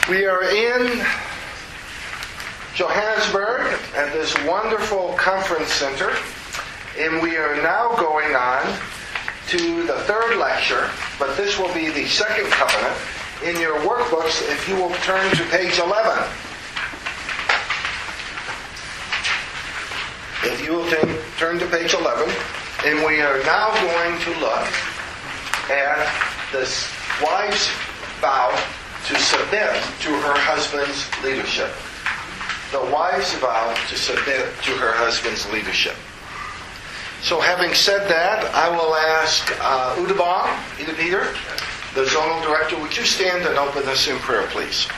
We are in Johannesburg at this wonderful conference center, and we are now going on to the third lecture, but this will be the second covenant. In your workbooks, if you will turn to page 11. If you will turn to page 11, and we are now going to look at this wife's vow to submit to her husband's leadership. The wife's vow to submit to her husband's leadership. So having said that, I will ask Udabong, Ida Peter, the zonal director, would you stand and open us in prayer, please?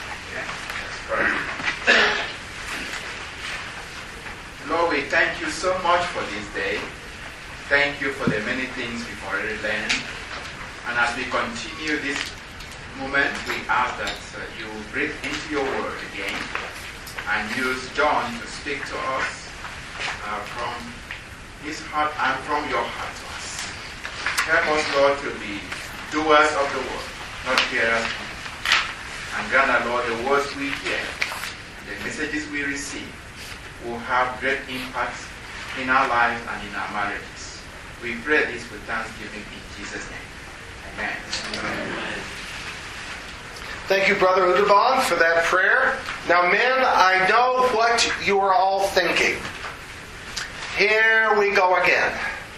Lord, we thank you so much for this day. Thank you for the many things we've already learned. And as we continue this moment, we ask that you breathe into your word again and use John to speak to us from his heart and from your heart to us. Help us, Lord, to be doers of the word, not hearers only. And grant that, Lord, the words we hear, the messages we receive, will have great impact in our lives and in our marriages. We pray this with thanksgiving in Jesus' name. Amen. Amen. Thank you, Brother Udabong, for that prayer. Now, men, I know what you are all thinking. Here we go again.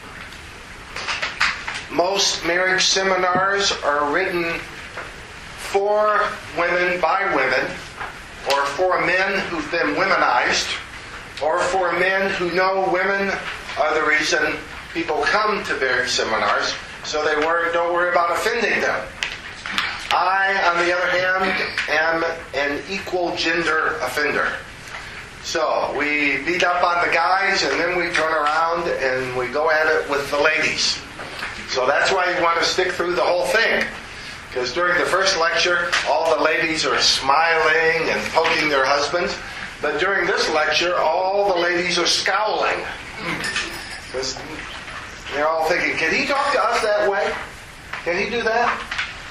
Most marriage seminars are written for women by women, or for men who've been womenized, or for men who know women are the reason people come to marriage seminars, so they don't worry about offending them. I, on the other hand, am an equal gender offender. So we beat up on the guys and then we turn around and we go at it with the ladies. So that's why you want to stick through the whole thing. Because during the first lecture, all the ladies are smiling and poking their husbands. But during this lecture, all the ladies are scowling. Because they're all thinking, can he talk to us that way? Can he do that?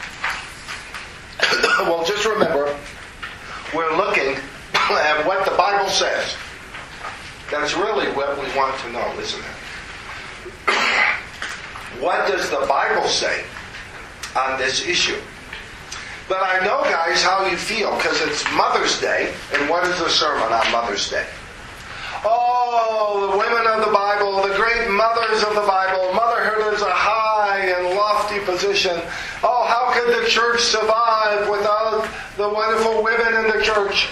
Well, just remember, we're looking at what the Bible says. That's really what we want to know, isn't it? What does the Bible say on this issue? But I know, guys, how you feel, because it's Mother's Day, and what is the sermon on Mother's Day? Oh, the women of the Bible, the great mothers of the Bible. Motherhood is a high and lofty position. Oh, how could the church survive without the wonderful women in the church?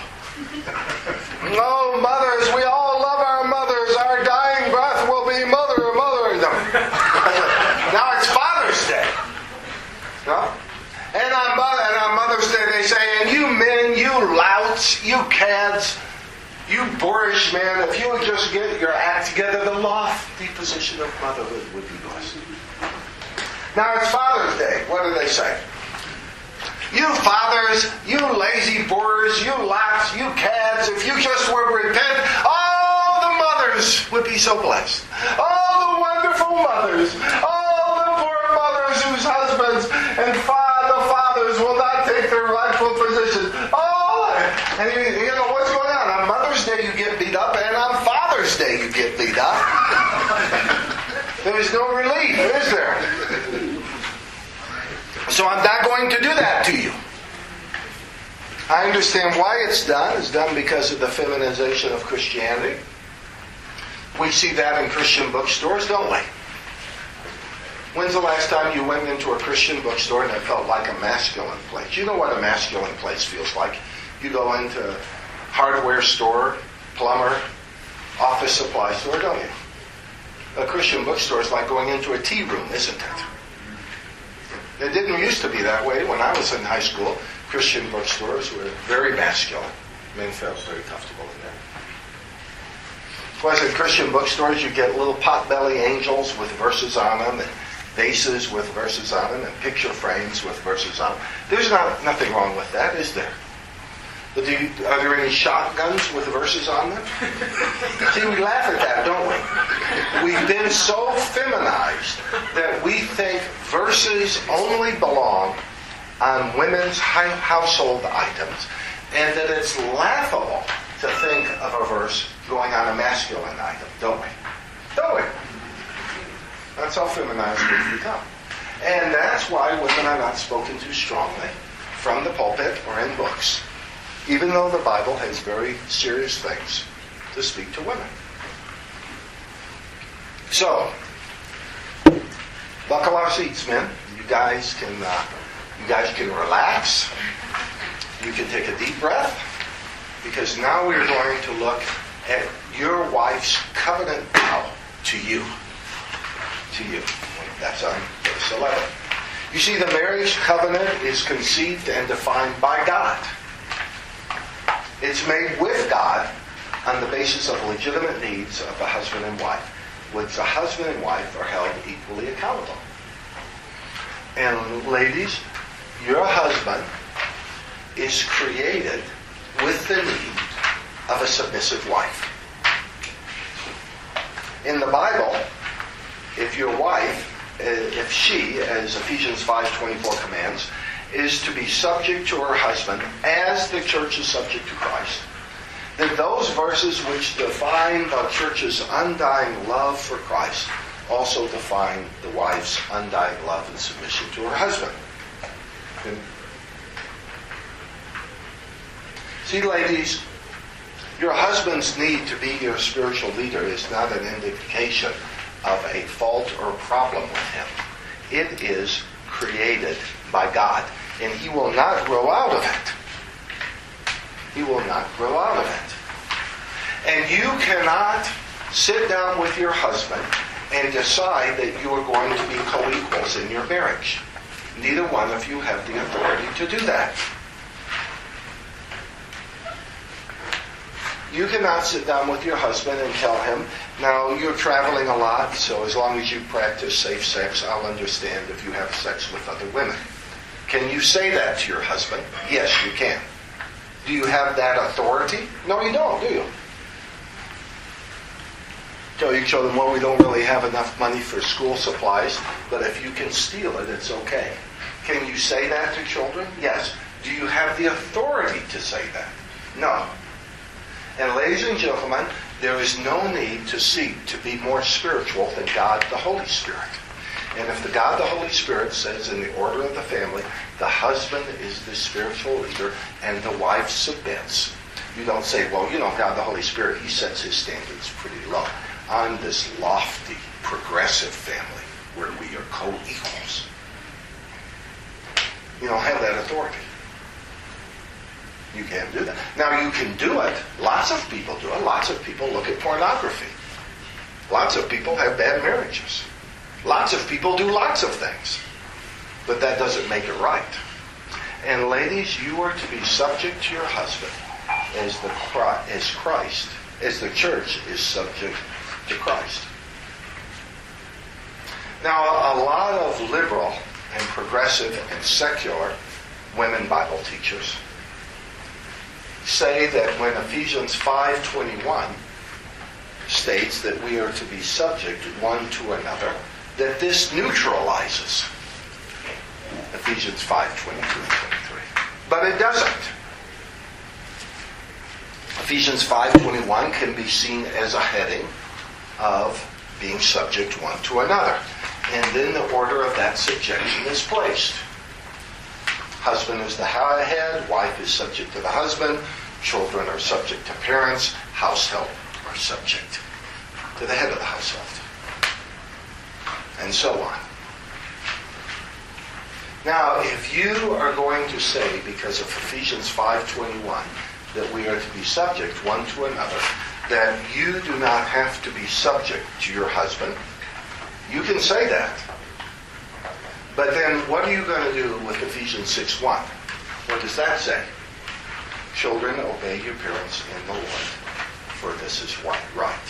Oh, mothers, we all love our mothers. Our dying breath will be mother, mother. No. Now it's Father's Day. No? And on Mother's Day they say, and you men, you louts, you cads, you boorish man, if you would just get your act together, the lofty position of motherhood would be blessed. Now it's Father's Day. What do they say? You fathers, you lazy boors, you louts, you cads, if you just would repent, all the mothers would be so blessed. All the wonderful mothers, all the poor mothers whose husbands and the fathers will not take their rightful position. And you know what's going on? On Mother's Day you get beat up, and on Father's Day you get beat up. There's no relief, is there? So I'm not going to do that to you. I understand why it's done. It's done because of the feminization of Christianity. We see that in Christian bookstores, don't we? When's the last time you went into a Christian bookstore and it felt like a masculine place? You know what a masculine place feels like. You go into a hardware store, plumber, office supply store, don't you? A Christian bookstore is like going into a tea room, isn't it? It didn't used to be that way. When I was in high school, Christian bookstores were very masculine. Men felt very comfortable in there. Whereas in Christian bookstores, you get little potbelly angels with verses on them, and vases with verses on them, and picture frames with verses on them. There's nothing wrong with that, is there? But are there any shotguns with verses on them? See, we laugh at that, don't we? We've been so feminized that we think verses only belong on women's household items. And that it's laughable to think of a verse going on a masculine item, don't we? Don't we? That's how feminized we've become. And that's why women are not spoken to strongly from the pulpit or in books, even though the Bible has very serious things to speak to women. So, buckle our seats, men. You guys can relax. You can take a deep breath, because now we're going to look at your wife's covenant vow to you. To you. That's on verse 11. You see, the marriage covenant is conceived and defined by God. It's made with God on the basis of legitimate needs of the husband and wife, which the husband and wife are held equally accountable. And ladies, your husband is created with the need of a submissive wife. In the Bible, if your wife, if she, as Ephesians 5:24 commands, is to be subject to her husband as the church is subject to Christ, then those verses which define the church's undying love for Christ also define the wife's undying love and submission to her husband. See, ladies, your husband's need to be your spiritual leader is not an indication of a fault or problem with him. It is created by God, and he will not grow out of it. He will not grow out of it. And you cannot sit down with your husband and decide that you are going to be co-equals in your marriage. Neither one of you have the authority to do that. You cannot sit down with your husband and tell him, now you're traveling a lot, so as long as you practice safe sex, I'll understand if you have sex with other women. Can you say that to your husband? Yes, you can. Do you have that authority? No, you don't, do you? So you show them, well, we don't really have enough money for school supplies, but if you can steal it, it's okay. Can you say that to children? Yes. Do you have the authority to say that? No. And ladies and gentlemen, there is no need to seek to be more spiritual than God the Holy Spirit. And if the God the Holy Spirit says in the order of the family, the husband is the spiritual leader and the wife submits, you don't say, well, you know, God the Holy Spirit, he sets his standards pretty low. I'm this lofty, progressive family where we are co-equals. You don't have that authority. You can't do that. Now, you can do it. Lots of people do it. Lots of people look at pornography. Lots of people have bad marriages. Lots of people do lots of things. But that doesn't make it right. And ladies, you are to be subject to your husband as the church is subject to Christ. Now, a lot of liberal and progressive and secular women Bible teachers say that when Ephesians 5:21 states that we are to be subject one to another, that this neutralizes Ephesians 5:22 and 23. But it doesn't. Ephesians 5:21 can be seen as a heading of being subject one to another. And then the order of that subjection is placed. Husband is the head, wife is subject to the husband, children are subject to parents, household are subject to the head of the household. And so on. Now, if you are going to say, because of Ephesians 5:21, that we are to be subject one to another, that you do not have to be subject to your husband, you can say that. But then what are you going to do with Ephesians 6:1? What does that say? Children, obey your parents in the Lord, for this is right.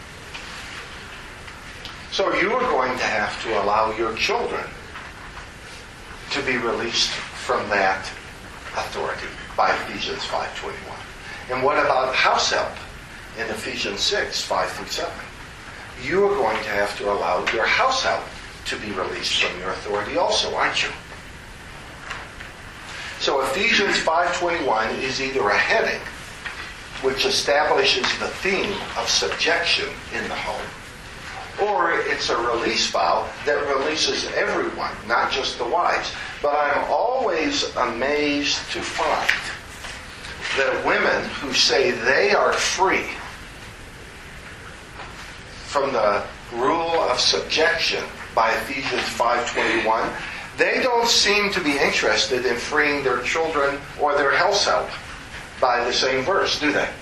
So you are going to have to allow your children to be released from that authority by Ephesians 5:21. And what about house help in Ephesians 6:5-7? You are going to have to allow your house help to be released from your authority also, aren't you? So Ephesians 5:21 is either a heading, which establishes the theme of subjection in the home, or it's a release vow that releases everyone, not just the wives. But I'm always amazed to find that women who say they are free from the rule of subjection by Ephesians 5:21, they don't seem to be interested in freeing their children or their household by the same verse, do they?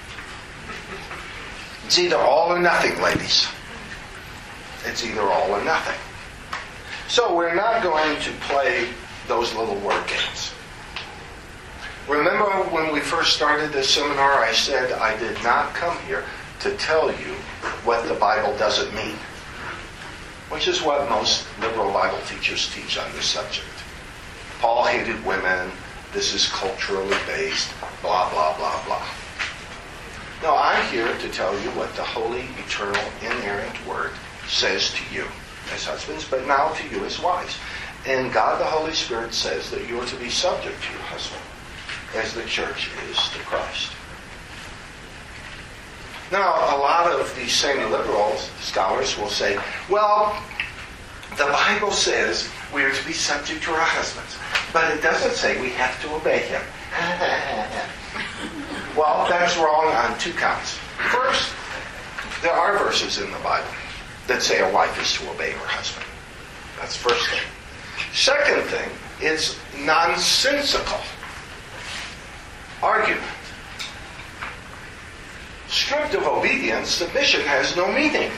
It's either all or nothing, ladies. It's either all or nothing. So we're not going to play those little word games. Remember when we first started this seminar, I said I did not come here to tell you what the Bible doesn't mean, which is what most liberal Bible teachers teach on this subject. Paul hated women. This is culturally based. Blah, blah, blah, blah. No, I'm here to tell you what the holy, eternal, inerrant Word says to you as husbands, but now to you as wives. And God the Holy Spirit says that you are to be subject to your husband, as the church is to Christ. Now, a lot of these same liberal scholars will say, well, the Bible says we are to be subject to our husbands, but it doesn't say we have to obey him. Well, that's wrong on two counts. First, there are verses in the Bible that say a wife is to obey her husband. That's the first thing. Second thing, it's nonsensical argument. Stripped of obedience, submission has no meaning.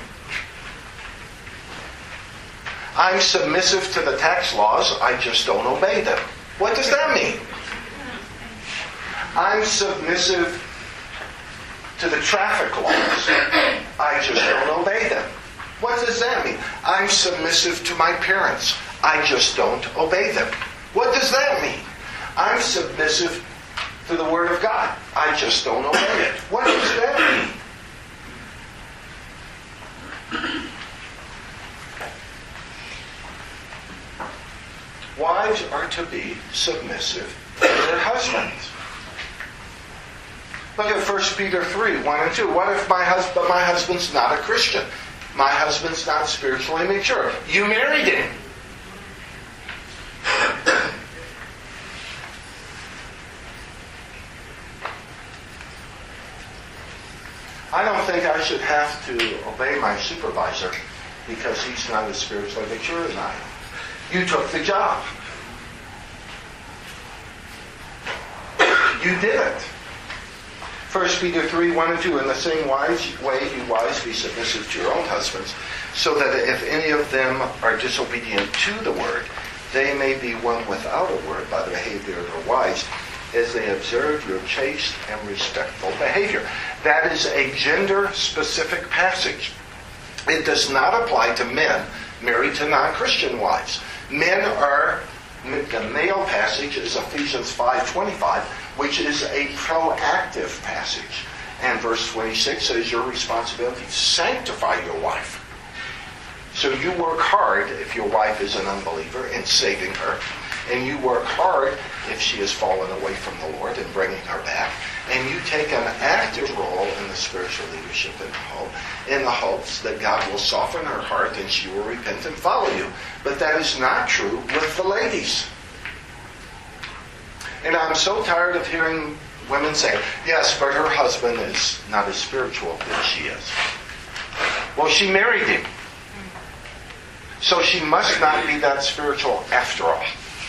I'm submissive to the tax laws, I just don't obey them. What does that mean? I'm submissive to the traffic laws, I just don't obey them. What does that mean? I'm submissive to my parents, I just don't obey them. What does that mean? I'm submissive to the Word of God, I just don't obey it. What does that mean? Wives are to be submissive to their husbands. Look at 1 Peter 3, 1 and 2. What if my husband's not a Christian? My husband's not spiritually mature. You married him. I don't think I should have to obey my supervisor because he's not as spiritually mature as I am. You took the job. You did it. 1 Peter 3, 1 and 2. In the same way, you wives, be submissive to your own husbands, so that if any of them are disobedient to the word, they may be won without a word by the behavior of their wives, as they observe your chaste and respectful behavior. That is a gender-specific passage. It does not apply to men married to non-Christian wives. Men are, the male passage is Ephesians 5:25, which is a proactive passage. And verse 26 says your responsibility to sanctify your wife. So you work hard if your wife is an unbeliever in saving her. And you work hard if she has fallen away from the Lord and bringing her back. And you take an active role in the spiritual leadership in the home in the hopes that God will soften her heart and she will repent and follow you. But that is not true with the ladies. And I'm so tired of hearing women say, yes, but her husband is not as spiritual as she is. Well, she married him. So she must not be that spiritual after all.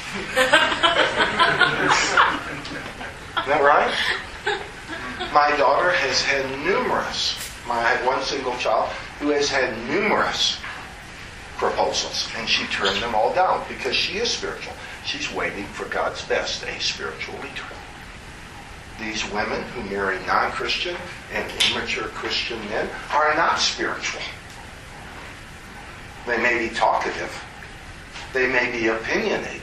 Isn't that right? My daughter has had I had one single child who has had numerous proposals, and she turned them all down because she is spiritual. She's waiting for God's best, a spiritual leader. These women who marry non-Christian and immature Christian men are not spiritual. They may be talkative. They may be opinionated.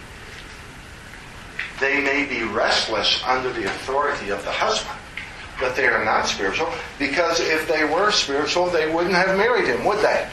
They may be restless under the authority of the husband, but they are not spiritual, because if they were spiritual, they wouldn't have married him, would they?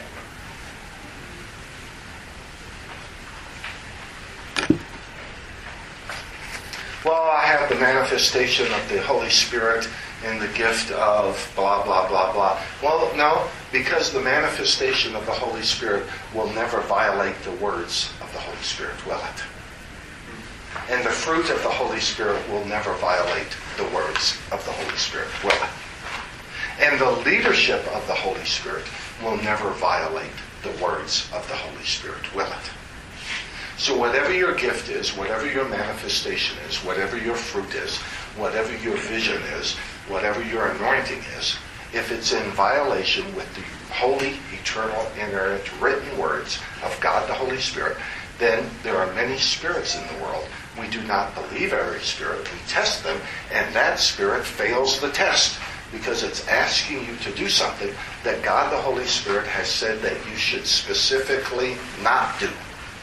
manifestation of the Holy Spirit in the gift of blah, blah, blah, blah. Well, no, because the manifestation of the Holy Spirit will never violate the words of the Holy Spirit, will it? And the fruit of the Holy Spirit will never violate the words of the Holy Spirit, will it? And the leadership of the Holy Spirit will never violate the words of the Holy Spirit, will it? So whatever your gift is, whatever your manifestation is, whatever your fruit is, whatever your vision is, whatever your anointing is, if it's in violation with the holy, eternal, inerrant, written words of God the Holy Spirit, then there are many spirits in the world. We do not believe every spirit. We test them, and that spirit fails the test because it's asking you to do something that God the Holy Spirit has said that you should specifically not do.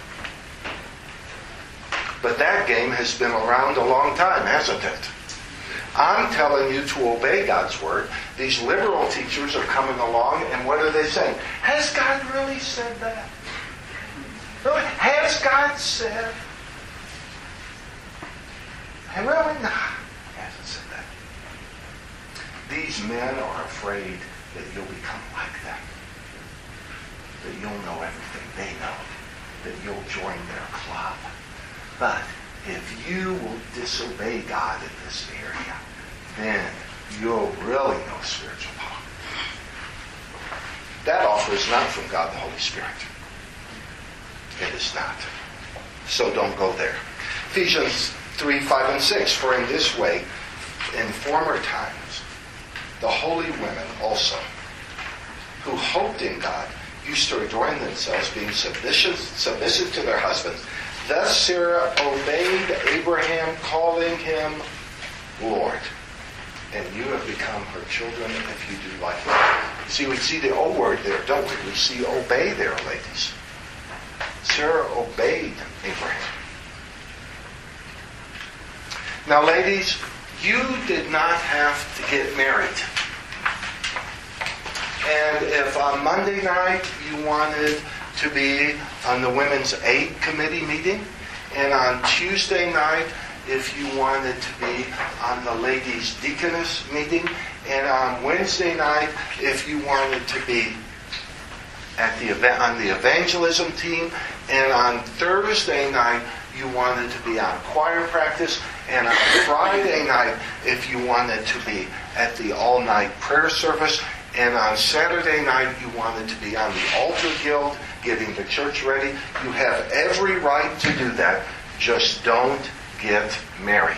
But that game has been around a long time, hasn't it? I'm telling you to obey God's word. These liberal teachers are coming along, and what are they saying? Has God really said that? Really? Has God said? And really, no, he hasn't said that. These men are afraid that you'll become like them. That you'll know everything they know. That you'll join their club. But if you will disobey God in this area, then you'll really know spiritual power. That offer is not from God the Holy Spirit. It is not. So don't go there. Ephesians 3, 5, and 6. For in this way, in former times, the holy women also, who hoped in God, used to adorn themselves, being submissive to their husbands. Thus Sarah obeyed Abraham, calling him Lord. And you have become her children if you do like that. See, we see the O word there, don't we? We see obey there, ladies. Sarah obeyed Abraham. Now, ladies, you did not have to get married. And if on Monday night you wanted to be on the Women's Aid Committee meeting, and on Tuesday night if you wanted to be on the Ladies Deaconess meeting, and on Wednesday night if you wanted to be at the event on the evangelism team, and on Thursday night you wanted to be on choir practice, and on Friday night if you wanted to be at the all-night prayer service, and on Saturday night you wanted to be on the altar guild getting the church ready. You have every right to do that. Just don't get married.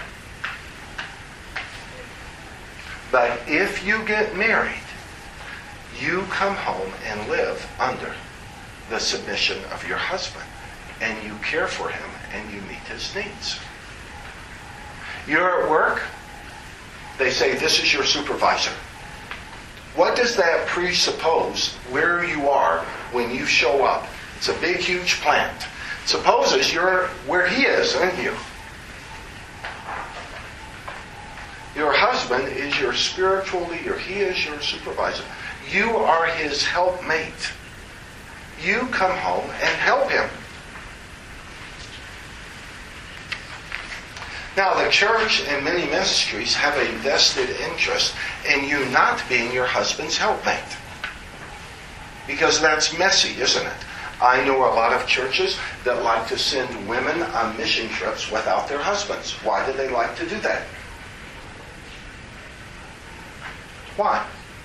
But if you get married, you come home and live under the submission of your husband, and you care for him and you meet his needs. You're at work, they say, this is your supervisor. What does that presuppose where you are when you show up? It's a big, huge plant. Supposes you're where he is, aren't you? Your husband is your spiritual leader. He is your supervisor. You are his helpmate. You come home and help him. Now, the church and many ministries have a vested interest in you not being your husband's helpmate. Because that's messy, isn't it? I know a lot of churches that like to send women on mission trips without their husbands. Why do they like to do that? Why?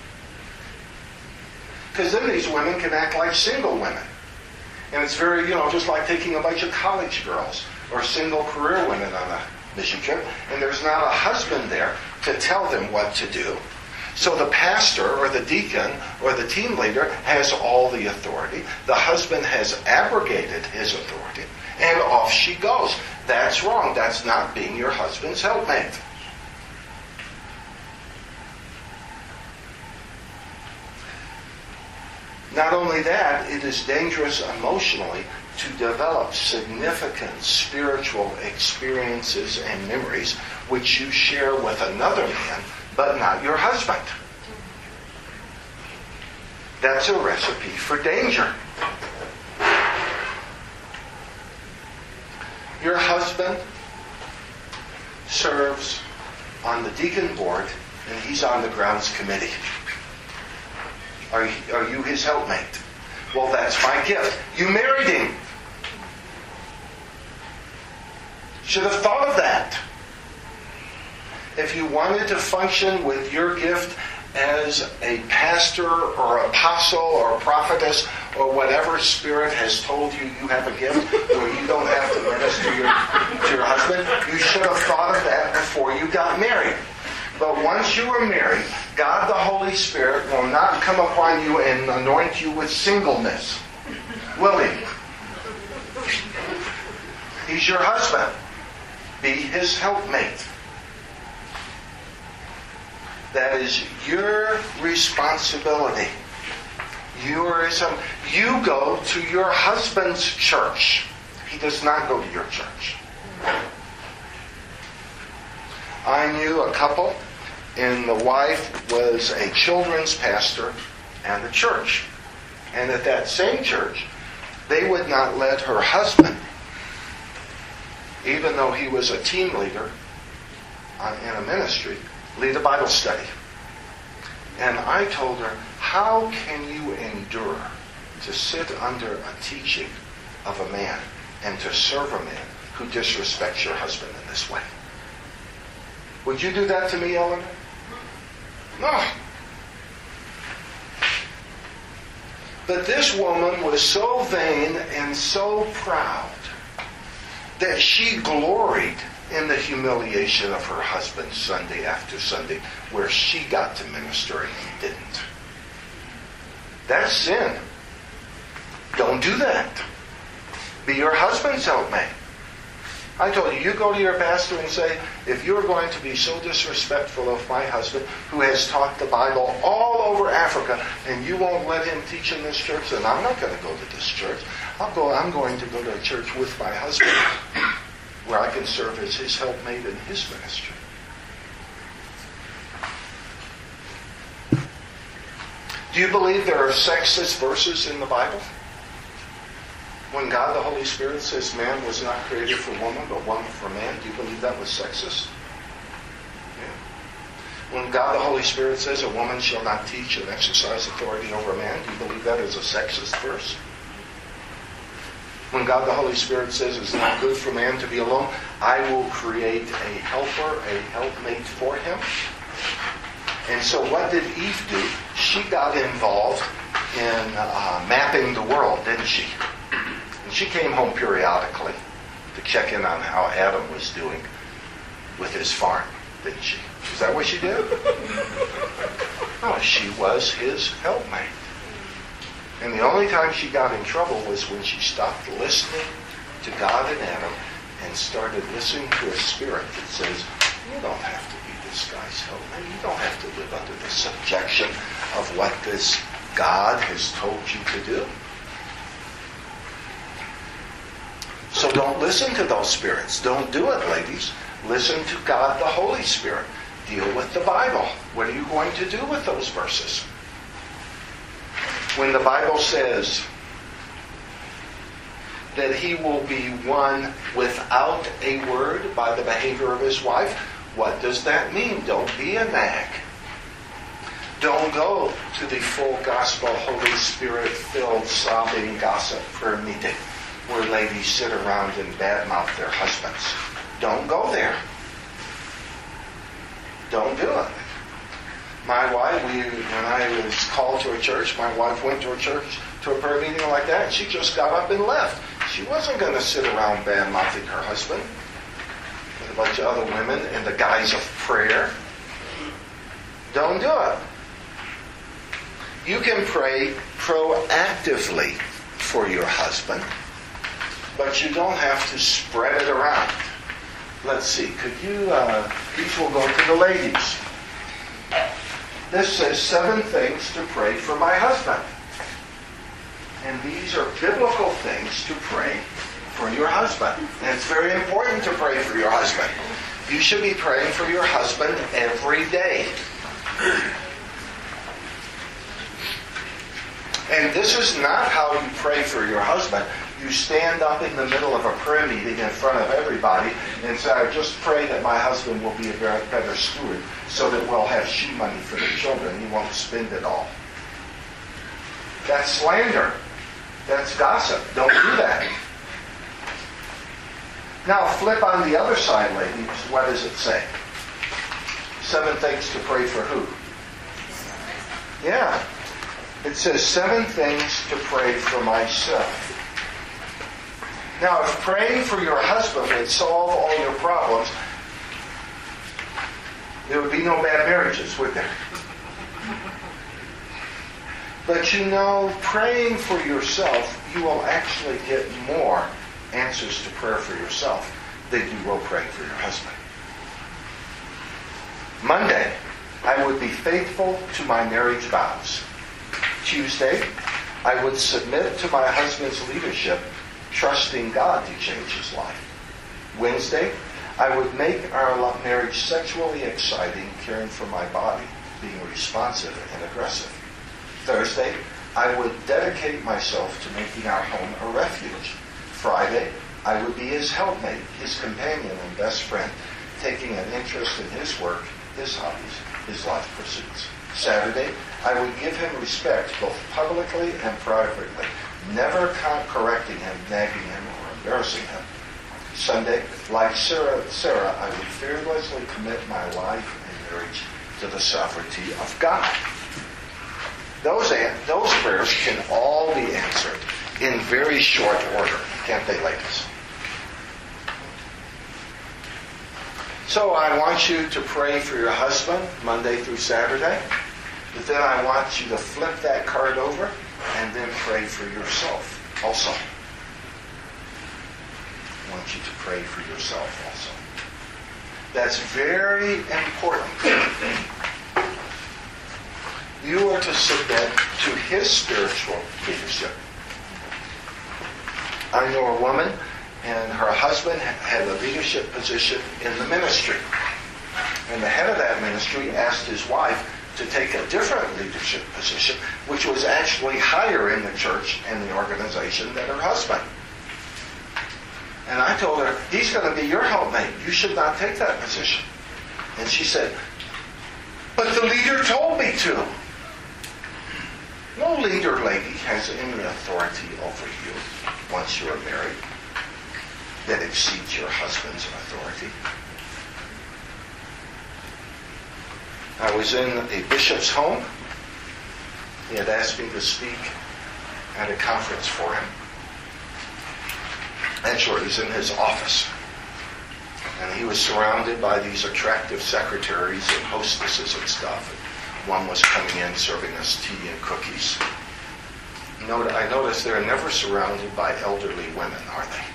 Because then these women can act like single women. And it's very, just like taking a bunch of college girls or single career women on a mission trip, and there's not a husband there to tell them what to do. So the pastor or the deacon or the team leader has all the authority. The husband has abrogated his authority, and off she goes. That's wrong. That's not being your husband's helpmate. Not only that, it is dangerous emotionally to develop significant spiritual experiences and memories which you share with another man, but not your husband. That's a recipe for danger. Your husband serves on the deacon board, and he's on the grounds committee. Are you his helpmate? Well, that's my gift. You married him. Should have thought of that. If you wanted to function with your gift as a pastor or apostle or prophetess or whatever Spirit has told you you have a gift where you don't have to minister to your husband, you should have thought of that before you got married. But once you are married, God the Holy Spirit will not come upon you and anoint you with singleness. Will He? He's your husband. Be His helpmate. That is your responsibility. You go to your husband's church. He does not go to your church. I knew a couple, and the wife was a children's pastor and the church. And at that same church, they would not let her husband, even though he was a team leader in a ministry, lead a Bible study. And I told her, how can you endure to sit under a teaching of a man and to serve a man who disrespects your husband in this way? Would you do that to me, Eleanor? No. But this woman was so vain and so proud that she gloried in the humiliation of her husband Sunday after Sunday, where she got to minister and he didn't. That's sin. Don't do that. Be your husband's helpmate. I told you, you go to your pastor and say, if you're going to be so disrespectful of my husband, who has taught the Bible all over Africa, and you won't let him teach in this church, then I'm not going to go to this church. I'm going to go to a church with my husband, where I can serve as his helpmate in his ministry. Do you believe there are sexist verses in the Bible? When God the Holy Spirit says man was not created for woman, but woman for man, do you believe that was sexist? Yeah. When God the Holy Spirit says a woman shall not teach and exercise authority over a man, do you believe that is a sexist verse? When God the Holy Spirit says it's not good for man to be alone, I will create a helper, a helpmate for him. And so what did Eve do? She got involved in mapping the world, didn't she? And she came home periodically to check in on how Adam was doing with his farm, didn't she? Is that what she did? No, she was his helpmate. And the only time she got in trouble was when she stopped listening to God and Adam and started listening to a spirit that says, you don't have to be this guy's helpmate. You don't have to live under the subjection of what this God has told you to do. So don't listen to those spirits. Don't do it, ladies. Listen to God the Holy Spirit. Deal with the Bible. What are you going to do with those verses? When the Bible says that he will be won without a word by the behavior of his wife, what does that mean? Don't be a nag. Don't go to the full gospel, Holy Spirit-filled, sobbing gossip prayer meeting where ladies sit around and badmouth their husbands. Don't go there. Don't do it. My wife, when I was called to a church, my wife went to a church, to a prayer meeting like that, and she just got up and left. She wasn't going to sit around bad-mouthing her husband with a bunch of other women in the guise of prayer. Don't do it. You can pray proactively for your husband, but you don't have to spread it around. Let's see, could you, these will go to the ladies. This says 7 things to pray for my husband. And these are biblical things to pray for your husband. And it's very important to pray for your husband. You should be praying for your husband every day. And this is not how you pray for your husband. you stand up in the middle of a prayer meeting in front of everybody and say, I just pray that my husband will be a better steward so that we'll have shoe money for the children. He won't spend it all. That's slander. That's gossip. Don't do that. Now flip on the other side, ladies. What does it say? 7 things to pray for who? Yeah. It says 7 things to pray for myself. Now, if praying for your husband would solve all your problems, there would be no bad marriages, would there? But you know, praying for yourself, you will actually get more answers to prayer for yourself than you will praying for your husband. Monday, I would be faithful to my marriage vows. Tuesday, I would submit to my husband's leadership, trusting God to change his life. Wednesday, I would make our marriage sexually exciting, caring for my body, being responsive and aggressive. Thursday, I would dedicate myself to making our home a refuge. Friday, I would be his helpmate, his companion and best friend, taking an interest in his work, his hobbies, his life pursuits. Saturday, I would give him respect both publicly and privately, never correcting him, nagging him, or embarrassing him. Sunday, like Sarah, I would fearlessly commit my life and marriage to the sovereignty of God. Those prayers can all be answered in very short order, can't they, ladies? So I want you to pray for your husband Monday through Saturday, but then I want you to flip that card over and then pray for yourself also. I want you to pray for yourself also. That's very important. You are to submit to his spiritual leadership. I know a woman, and her husband had a leadership position in the ministry. And the head of that ministry asked his wife to take a different leadership position, which was actually higher in the church and the organization than her husband. And I told her, he's going to be your helpmate. You should not take that position. And she said, but the leader told me to. No leader, lady, has any authority over you once you are married that exceeds your husband's authority. I was in a bishop's home. He had asked me to speak at a conference for him. Actually, he's in his office. And he was surrounded by these attractive secretaries and hostesses and stuff. One was coming in serving us tea and cookies. I noticed they're never surrounded by elderly women, are they?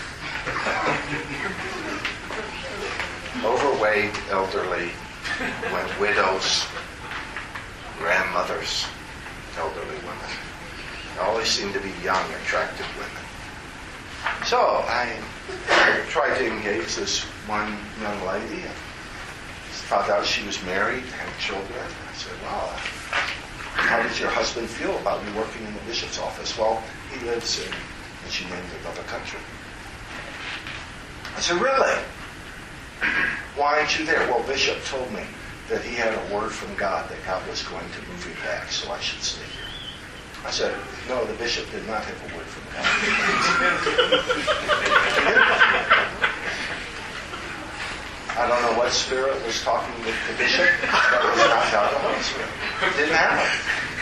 Overweight, elderly, widows, grandmothers, elderly women. They always seem to be young, attractive women. So I tried to engage this one young lady. Found out she was married, had children. I said, well, how does your husband feel about you working in the bishop's office? Well, he lives in, and she named another country. I said, really? Why aren't you there? Well, Bishop told me that he had a word from God that God was going to move him back, so I should stay here. I said, no, the bishop did not have a word from God. I don't know what spirit was talking with the bishop. That was not God the Holy Spirit. It didn't happen.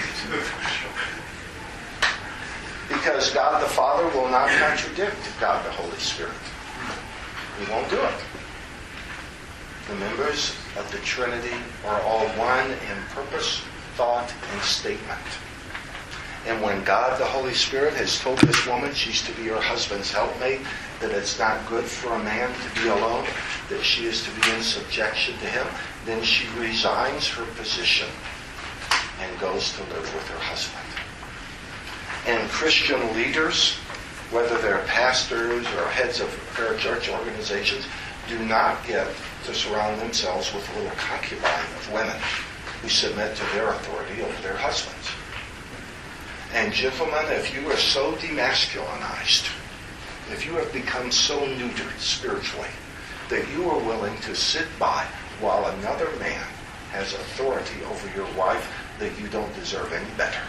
Because God the Father will not contradict God the Holy Spirit. He won't do it. The members of the Trinity are all one in purpose, thought, and statement. And when God the Holy Spirit has told this woman she's to be her husband's helpmate, that it's not good for a man to be alone, that she is to be in subjection to him, then she resigns her position and goes to live with her husband. And Christian leaders, whether they're pastors or heads of parachurch organizations, do not get to surround themselves with a little concubine of women who submit to their authority over their husbands. And gentlemen, if you are so demasculinized, if you have become so neutered spiritually, that you are willing to sit by while another man has authority over your wife, that you don't deserve any better.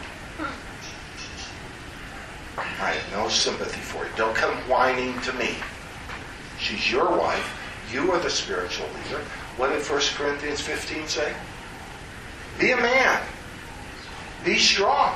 I have no sympathy for you. Don't come whining to me. She's your wife. You are the spiritual leader. What did 1 Corinthians 15 say? Be a man. Be strong.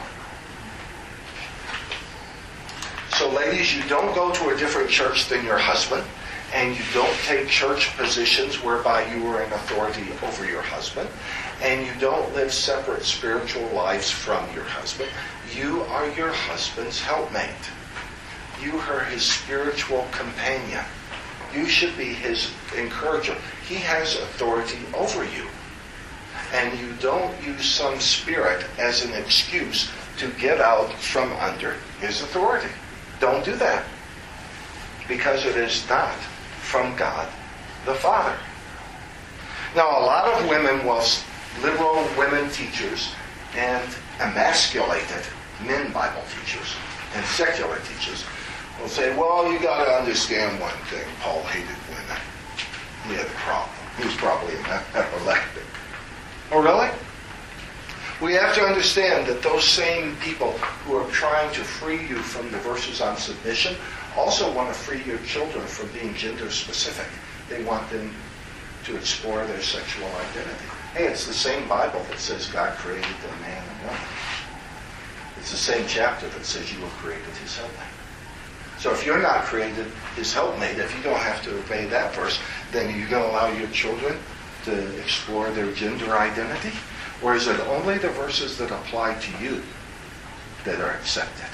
So ladies, you don't go to a different church than your husband, and you don't take church positions whereby you are in authority over your husband, and you don't live separate spiritual lives from your husband. You are your husband's helpmate. You are his spiritual companion. You should be his encourager. He has authority over you. And you don't use some spirit as an excuse to get out from under his authority. Don't do that. Because it is not from God the Father. Now, a lot of women, whilst liberal women teachers and emasculated men Bible teachers and secular teachers will say, well, you got to understand one thing. Paul hated women. He had a problem. He was probably epileptic. Oh, really? We have to understand that those same people who are trying to free you from the verses on submission also want to free your children from being gender specific. They want them to explore their sexual identity. Hey, it's the same Bible that says God created the man and woman. It's the same chapter that says you were created his helpmate. So if you're not created his helpmate, if you don't have to obey that verse, then are you going to allow your children to explore their gender identity? Or is it only the verses that apply to you that are accepted?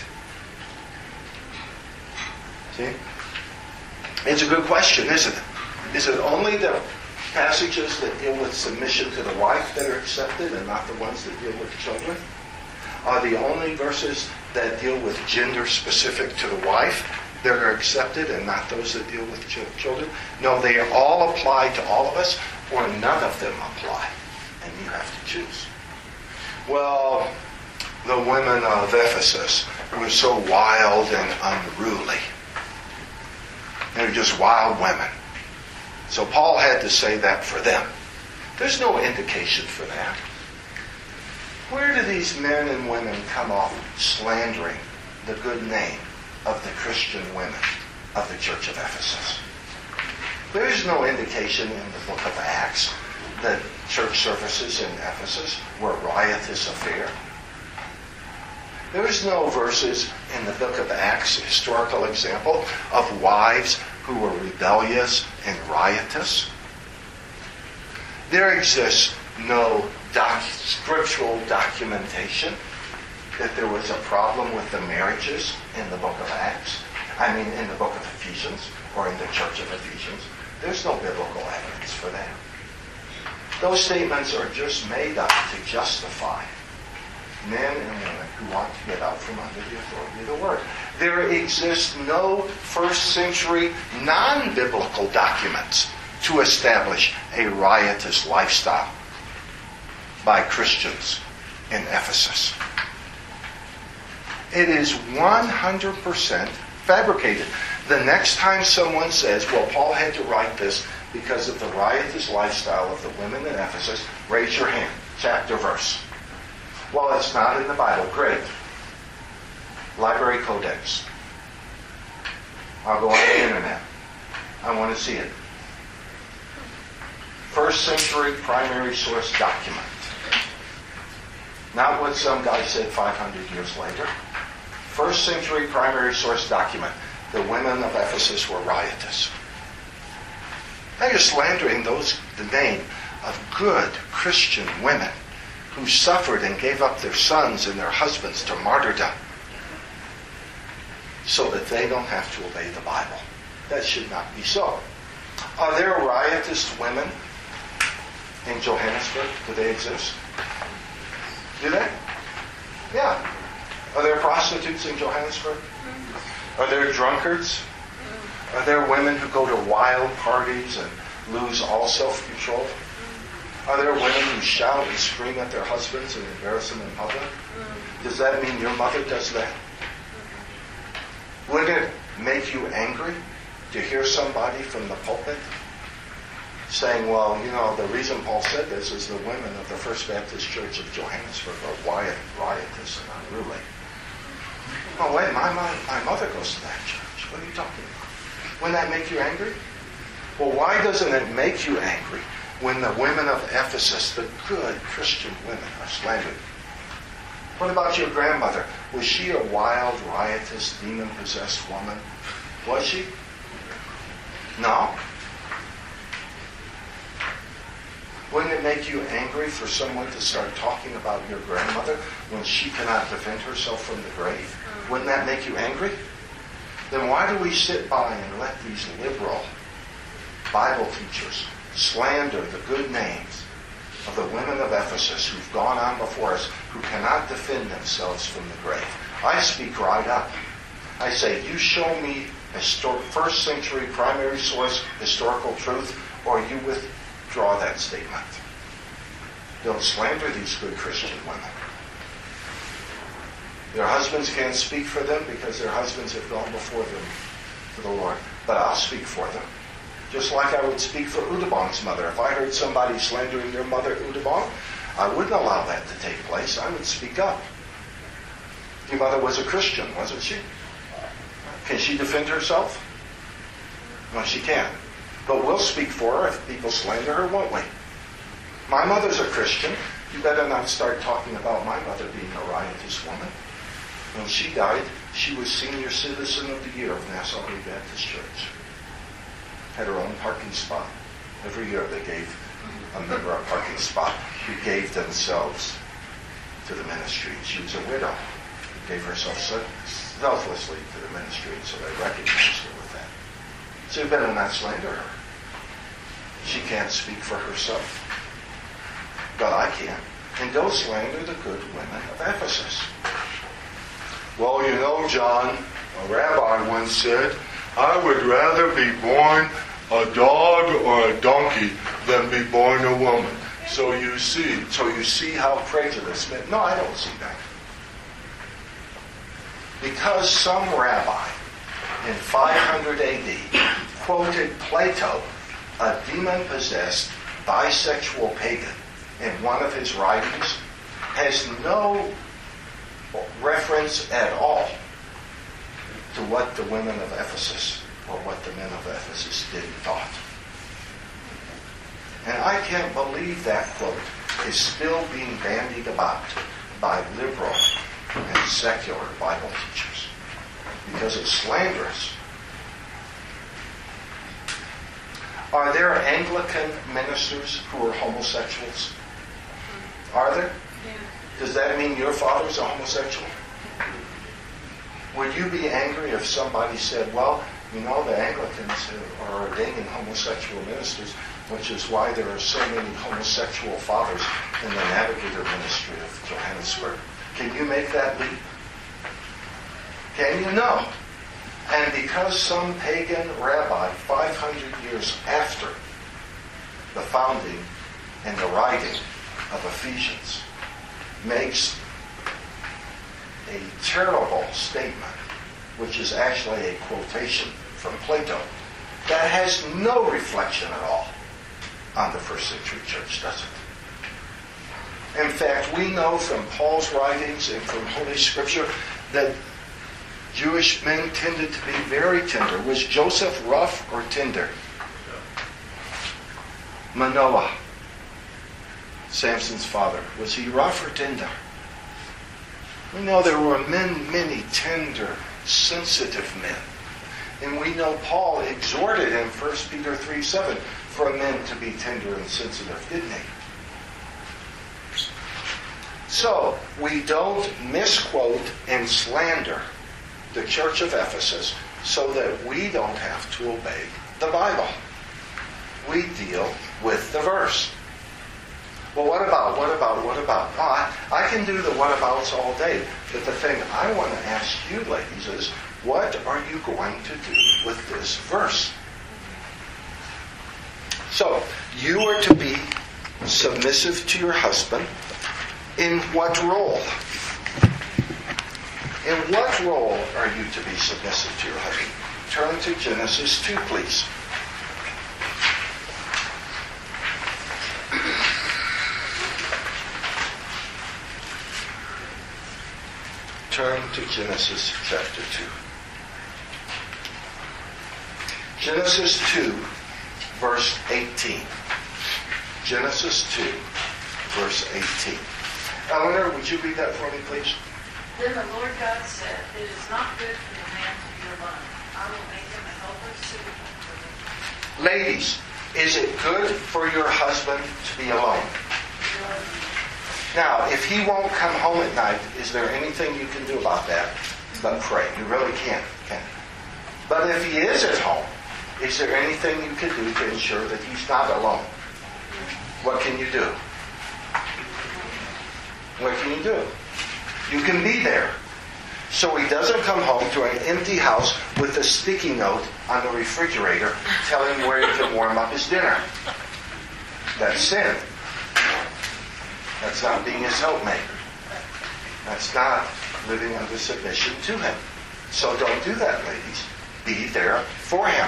See? It's a good question, isn't it? Is it only the passages that deal with submission to the wife that are accepted and not the ones that deal with children? Are the only verses that deal with gender specific to the wife that are accepted and not those that deal with children? No, they all apply to all of us, or none of them apply. And you have to choose. Well, the women of Ephesus were so wild and unruly. They were just wild women. So Paul had to say that for them. There's no indication for that. Where do these men and women come off slandering the good name of the Christian women of the church of Ephesus? There is no indication in the book of Acts that church services in Ephesus were a riotous affair. There is no verses in the book of Acts, historical example, of wives who were rebellious and riotous. There exists no scriptural documentation that there was a problem with the marriages in the book of Acts. I mean, in the book of Ephesians, or in the church of Ephesians. There's no biblical evidence for that. Those statements are just made up to justify men and women who want to get out from under the authority of the Word. There exists no first century non-biblical documents to establish a riotous lifestyle by Christians in Ephesus. It is 100% fabricated. The next time someone says, well, Paul had to write this because of the riotous lifestyle of the women in Ephesus, raise your hand. Chapter, verse. Well, it's not in the Bible. Great. Library Codex. I'll go on the internet. I want to see it. First century primary source document. Not what some guy said 500 years later. First century primary source document. The women of Ephesus were riotous. Now you're slandering the name of good Christian women who suffered and gave up their sons and their husbands to martyrdom so that they don't have to obey the Bible. That should not be so. Are there riotous women in Johannesburg? Do they exist? Do they? Yeah. Are there prostitutes in Johannesburg? Are there drunkards? Are there women who go to wild parties and lose all self-control? Are there women who shout and scream at their husbands and embarrass them in public? Does that mean your mother does that? Would it make you angry to hear somebody from the pulpit saying, well, the reason Paul said this is the women of the First Baptist Church of Johannesburg are riotous and unruly. Oh, wait, my mother goes to that church. What are you talking about? Wouldn't that make you angry? Well, why doesn't it make you angry when the women of Ephesus, the good Christian women, are slandered? What about your grandmother? Was she a wild, riotous, demon-possessed woman? Was she? No? Wouldn't it make you angry for someone to start talking about your grandmother when she cannot defend herself from the grave? Wouldn't that make you angry? Then why do we sit by and let these liberal Bible teachers slander the good names of the women of Ephesus who've gone on before us, who cannot defend themselves from the grave? I speak right up. I say, you show me first century primary source historical truth, or you withdraw that statement. Don't slander these good Christian women. Their husbands can't speak for them because their husbands have gone before them to the Lord. But I'll speak for them. Just like I would speak for Udabong's mother. If I heard somebody slandering your mother, Udabong, I wouldn't allow that to take place. I would speak up. Your mother was a Christian, wasn't she? Can she defend herself? No, she can't. But we'll speak for her if people slander her, won't we? My mother's a Christian. You better not start talking about my mother being a riotous woman. When she died, she was Senior Citizen of the Year of Nassau Free Baptist Church. Had her own parking spot. Every year they gave a member a parking spot who gave themselves to the ministry. She was a widow who gave herself selflessly to the ministry, so they recognized her with that. So you better not slander her. She can't speak for herself. But I can. And don't slander the good women of Ephesus. Well, John, a rabbi once said, I would rather be born a dog or a donkey than be born a woman. So you see how prejudiced meant. No, I don't see that. Because some rabbi in 500 AD quoted Plato, a demon-possessed bisexual pagan, in one of his writings, has no reference at all to what the women of Ephesus or what the men of Ephesus did and thought. And I can't believe that quote is still being bandied about by liberal and secular Bible teachers because it's slanderous. Are there Anglican ministers who are homosexuals? Are there? Yeah. Does that mean your father's a homosexual? Would you be angry if somebody said, well, the Anglicans are ordaining homosexual ministers, which is why there are so many homosexual fathers in the Navigator ministry of Johannesburg? Can you make that leap? Can you? No. And because some pagan rabbi 500 years after the founding and the writing of Ephesians makes a terrible statement, which is actually a quotation from Plato, that has no reflection at all on the first century church, does it? In fact, we know from Paul's writings and from Holy Scripture that Jewish men tended to be very tender. Was Joseph rough or tender? Manoah, Samson's father, was he rough or tender? We know there were many tender, sensitive men. And we know Paul exhorted in 1 Peter 3:7 for men to be tender and sensitive, didn't he? So, we don't misquote and slander the church of Ephesus so that we don't have to obey the Bible. We deal with the verse. Well, what about? Oh, I can do the whatabouts all day. But the thing I want to ask you, ladies, is what are you going to do with this verse? So, you are to be submissive to your husband. In what role? In what role are you to be submissive to your husband? Turn to Genesis 2, please. Turn to Genesis chapter 2. Genesis 2, verse 18. Genesis 2, verse 18. Eleanor, would you read that for me, please? Then the Lord God said, "It is not good for the man to be alone. I will make him a helper suitable for him." Ladies, is it good for your husband to be alone? Now, if he won't come home at night, is there anything you can do about that but pray? You really can't, can you? But if he is at home, is there anything you can do to ensure that he's not alone? What can you do? What can you do? You can be there. So he doesn't come home to an empty house with a sticky note on the refrigerator telling him where he can warm up his dinner. That's sin. That's not being his helpmate. That's not living under submission to him. So don't do that, ladies. Be there for him.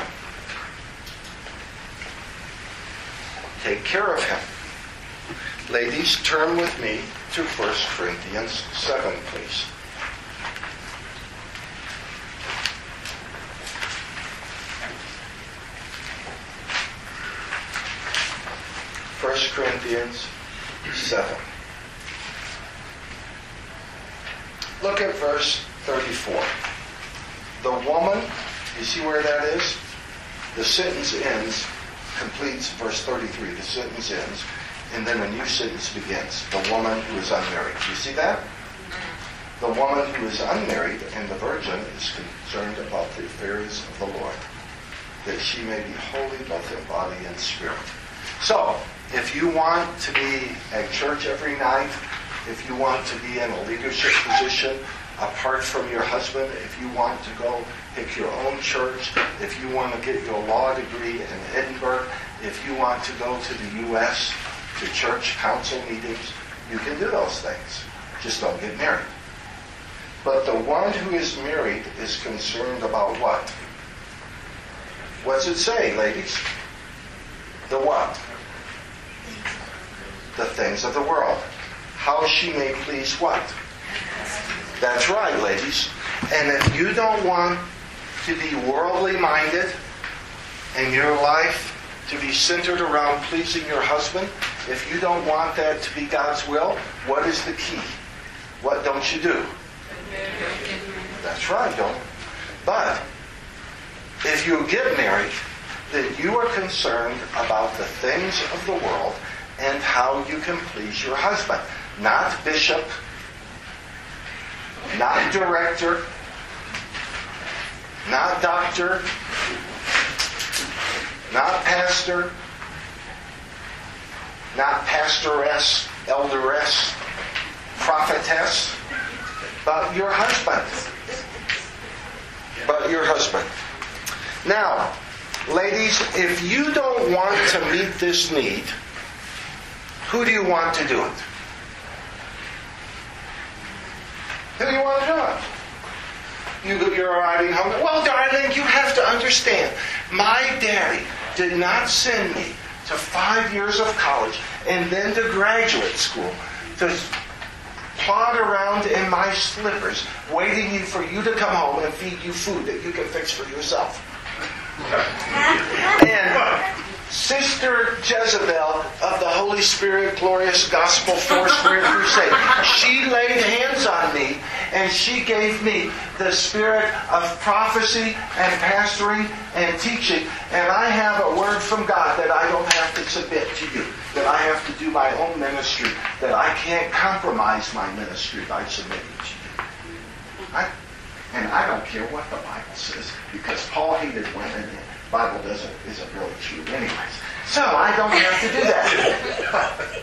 Take care of him. Ladies, turn with me to 1 Corinthians 7, please. First Corinthians 7. Look at verse 34. The woman, you see where that is? The sentence ends, completes verse 33. The sentence ends, and then a new sentence begins. The woman who is unmarried. Do you see that? The woman who is unmarried and the virgin is concerned about the affairs of the Lord, that she may be holy both in body and spirit. So, if you want to be at church every night, if you want to be in a leadership position apart from your husband, if you want to go pick your own church, if you want to get your law degree in Edinburgh, if you want to go to the U.S., to church council meetings, you can do those things. Just don't get married. But the one who is married is concerned about what? What's it say, ladies? The what? The things of the world. How she may please what? That's right, ladies. And if you don't want to be worldly minded and your life to be centered around pleasing your husband, if you don't want that to be God's will, what is the key? What don't you do? That's right, don't. But if you get married, then you are concerned about the things of the world and how you can please your husband. Not bishop, not director, not doctor, not pastor, not pastoress, elderess, prophetess, but your husband. But your husband. Now, ladies, if you don't want to meet this need, who do you want to do it? Who do you want to do it? You're arriving home. Well, darling, you have to understand. My daddy did not send me to 5 years of college and then to graduate school to plod around in my slippers waiting for you to come home and feed you food that you can fix for yourself. And Sister Jezebel of the Holy Spirit Glorious Gospel Foursquare Crusade, she laid hands on me and she gave me the spirit of prophecy and pastoring and teaching. And I have a word from God that I don't have to submit to you, that I have to do my own ministry, that I can't compromise my ministry by submitting to you. And I don't care what the Bible says, because Paul hated women and the Bible isn't really true anyways. So I don't have to do that.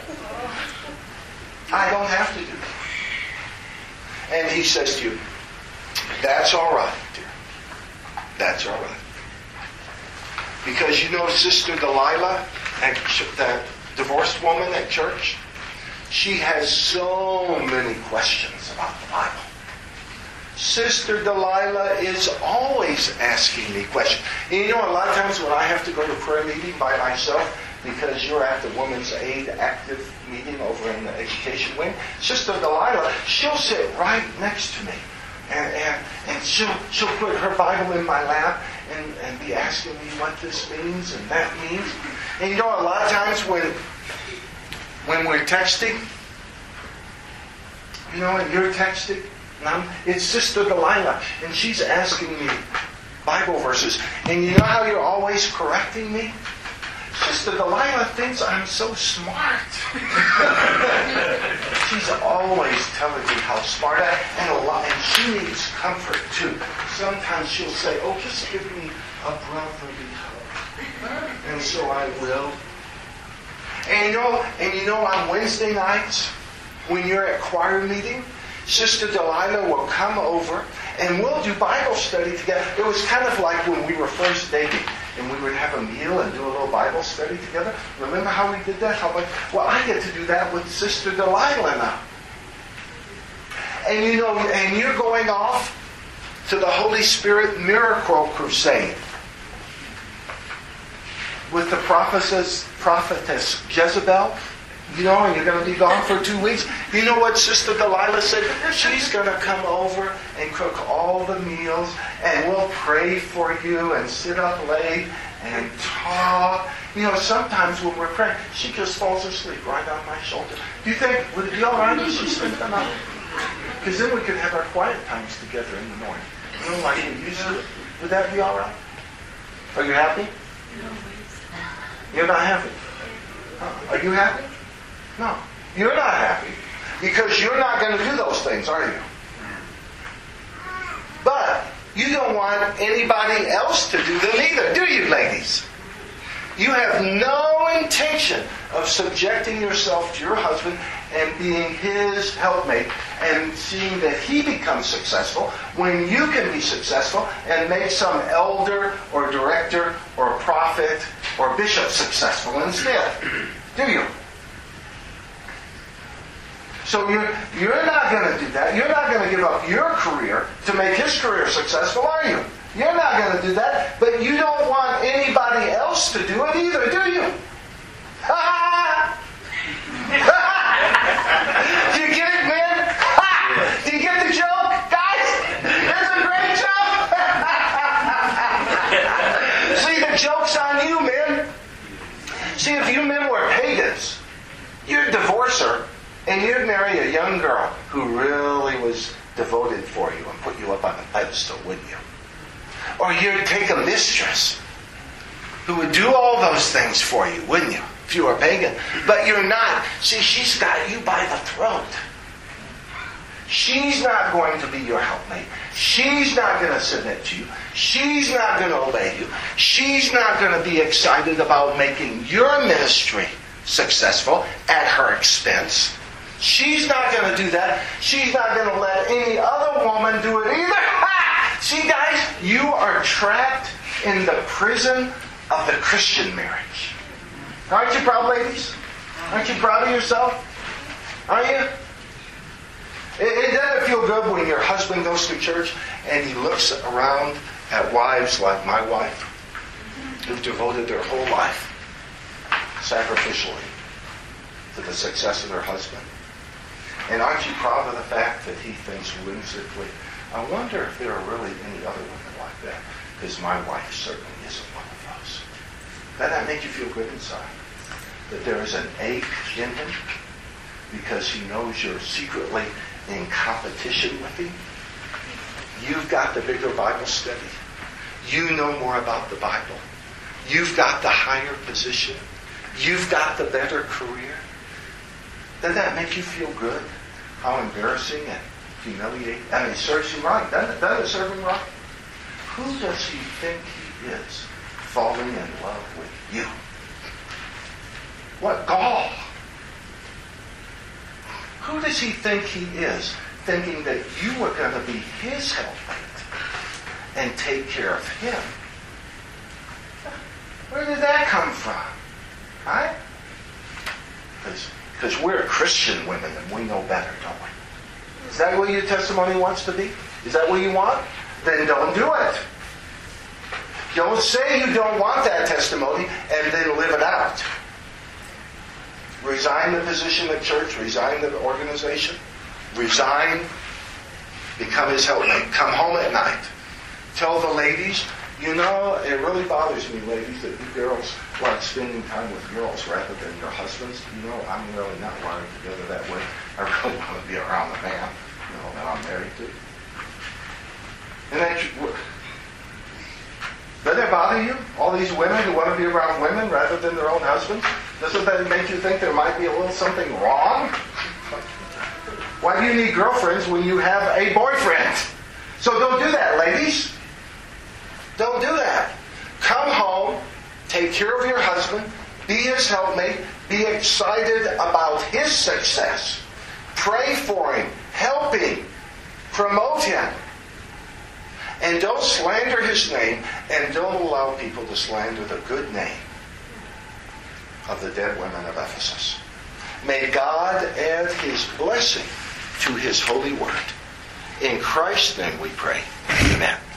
I don't have to do that. And he says to you, that's all right, dear. That's all right. Because you know Sister Delilah, that divorced woman at church. She has so many questions about the Bible. Sister Delilah is always asking me questions. And you know, a lot of times when I have to go to prayer meeting by myself, because you're at the Women's Aid active meeting over in the education wing, Sister Delilah, she'll sit right next to me. And she'll put her Bible in my lap and be asking me what this means and that means. And you know, a lot of times when we're texting, you know, and you're texting, it's Sister Delilah, and she's asking me Bible verses. And you know how you're always correcting me? Sister Delilah thinks I'm so smart. She's always telling me how smart I am, and she needs comfort too. Sometimes she'll say, "Oh, just give me a brotherly hug," and so I will. And you know, on Wednesday nights when you're at choir meeting, Sister Delilah will come over and we'll do Bible study together. It was kind of like when we were first dating and we would have a meal and do a little Bible study together. Remember how we did that? Well, I get to do that with Sister Delilah now. And you know, and you're going off to the Holy Spirit Miracle Crusade with the prophetess Jezebel. You know, and you're going to be gone for 2 weeks. You know what Sister Delilah said? She's going to come over and cook all the meals, and we'll pray for you and sit up late and talk. You know, sometimes when we're praying, she just falls asleep right on my shoulder. Do you think, would it be all right if she spent the night? Because then we could have our quiet times together in the morning. You know, like we used to. Would that be all right? Are you happy? You're not happy? Are you happy? No, you're not happy because you're not going to do those things, are you? But you don't want anybody else to do them either, do you, ladies? You have no intention of subjecting yourself to your husband and being his helpmate and seeing that he becomes successful when you can be successful and make some elder or director or prophet or bishop successful instead, do you? So you're not going to do that. You're not going to give up your career to make his career successful, are you? You're not going to do that. But you don't want anybody else to do it either, do you? Do you get it, man? Do you get the joke? Guys, it's a great joke. See, the joke's on you, man. See, if you men were pagans, you'd divorce her. And you'd marry a young girl who really was devoted for you and put you up on a pedestal, wouldn't you? Or you'd take a mistress who would do all those things for you, wouldn't you? If you were a pagan. But you're not. See, she's got you by the throat. She's not going to be your helpmate. She's not going to submit to you. She's not going to obey you. She's not going to be excited about making your ministry successful at her expense. She's not going to do that. She's not going to let any other woman do it either. Ha! See, guys, you are trapped in the prison of the Christian marriage. Aren't you proud, ladies? Aren't you proud of yourself? Are you? It doesn't feel good when your husband goes to church and he looks around at wives like my wife who've devoted their whole life sacrificially to the success of their husband. And aren't you proud of the fact that he thinks whimsically, I wonder if there are really any other women like that, because my wife certainly isn't one of those. Doesn't that make you feel good inside? That there is an ache in him because he knows you're secretly in competition with him? You've got the bigger Bible study. You know more about the Bible. You've got the higher position. You've got the better career. Doesn't that make you feel good? How embarrassing and humiliating. I mean, it serves him right. Doesn't it serve him right? Who does he think he is falling in love with you? What gall! Who does he think he is thinking that you are going to be his helpmate and take care of him? Where did that come from? Right? Because we're Christian women and we know better, don't we? Is that what your testimony wants to be? Is that what you want? Then don't do it. Don't say you don't want that testimony and then live it out. Resign the position at church. Resign the organization. Resign. Become his helpmate. Come home at night. Tell the ladies, you know, it really bothers me, ladies, that you girls like spending time with girls rather than your husbands. You know, I'm really not wired together that way. I really want to be around the man, you know, that I'm married to. And that, doesn't it bother you? All these women who want to be around women rather than their own husbands? Doesn't that make you think there might be a little something wrong? Why do you need girlfriends when you have a boyfriend? So don't do that, ladies. Don't do that. Come home, take care of your husband, be his helpmate, be excited about his success. Pray for him, help him, promote him. And don't slander his name, and don't allow people to slander the good name of the dead women of Ephesus. May God add his blessing to his holy word. In Christ's name we pray. Amen.